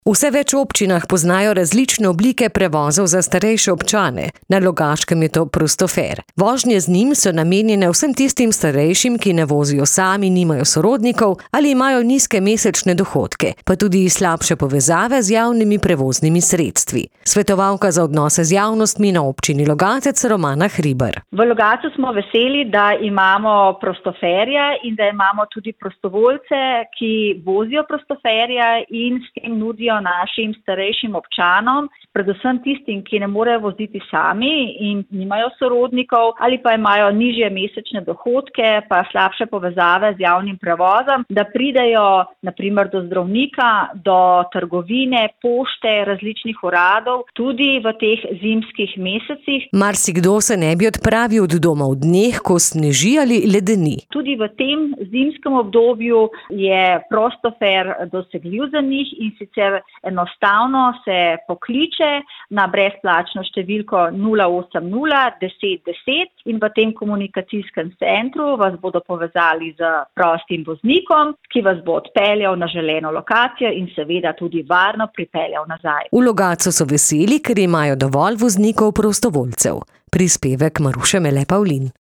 V vse več občinah poznajo različne oblike prevozov za starejše občane. Na Logaškem je to Prostofer. Vožnje z njim so namenjene vsem tistim starejšim, ki ne vozijo sami, nimajo sorodnikov ali imajo nizke mesečne dohodke, pa tudi slabše povezave z javnimi prevoznimi sredstvi. Svetovalka za odnose z javnostmi na občini Logatec Romana Hribar. V Logatcu smo veseli, da imamo Prostoferja in da imamo tudi prostovoljce, ki vozijo Prostoferja in s tem nudijo našim starejšim občanom, predvsem tistim, ki ne morejo voziti sami in nimajo sorodnikov ali pa imajo nižje mesečne dohodke, pa slabše povezave z javnim prevozom, da pridejo na primer do zdravnika, do trgovine, pošte, različnih uradov, tudi v teh zimskih mesecih. Marsikdo se ne bi odpravil od doma v dneh, ko sneži ali ledeni. Tudi v tem zimskem obdobju je Prostofer dosegljiv za njih in sicer enostavno se pokliče na brezplačno številko 080 10 10 in v tem komunikacijskem centru vas bodo povezali z prostim voznikom, ki vas bo odpeljal na želeno lokacijo in seveda tudi varno pripeljal nazaj. V Logatcu so veseli, ker imajo dovolj voznikov prostovoljcev. Prispevek Maruše Mele Pavlin.